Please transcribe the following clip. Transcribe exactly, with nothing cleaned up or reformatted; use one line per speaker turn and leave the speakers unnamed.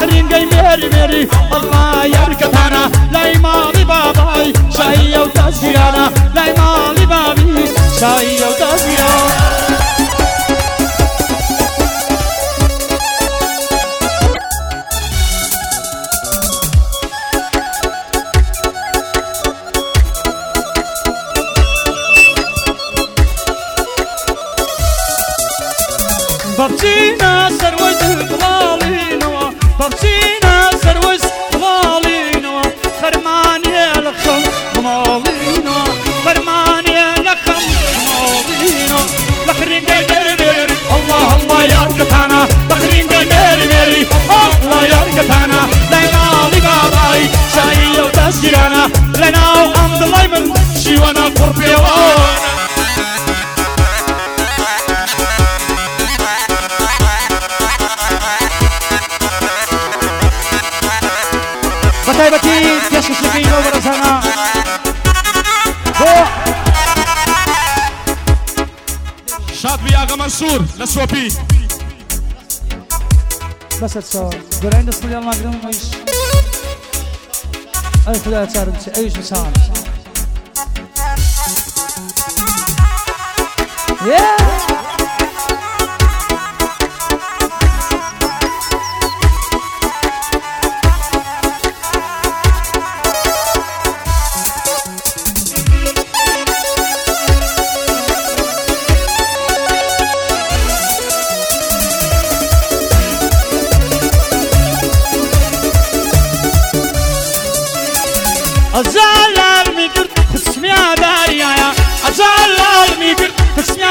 لخرينجي ميري ميري الله يركتانا لاي مالي باباي شاي وتزيانا لاي مالي بابي شاي وتزيانا بابتينا سروز ضلالينوا بابتينا سروز ضلالينوا فرماني لخم ضلالينوا فرماني لخم ضلالينوا لخرين ميري ميري الله الله يركتانا لخرين ميري ميري الله يركتانا لنا لباباي شاي وتسجيرانا لنا وعند الله من شي وانا قربي وانا بتاي بتي يش شكينو برسانا هو
شاطبي آقا منصور نسوبي
بس اتصور قرأين دست لي الله قدام ايش اي خدا تصارم ايش مسان يا أزال الميكر اسمي داريا أزال الميكر اسمي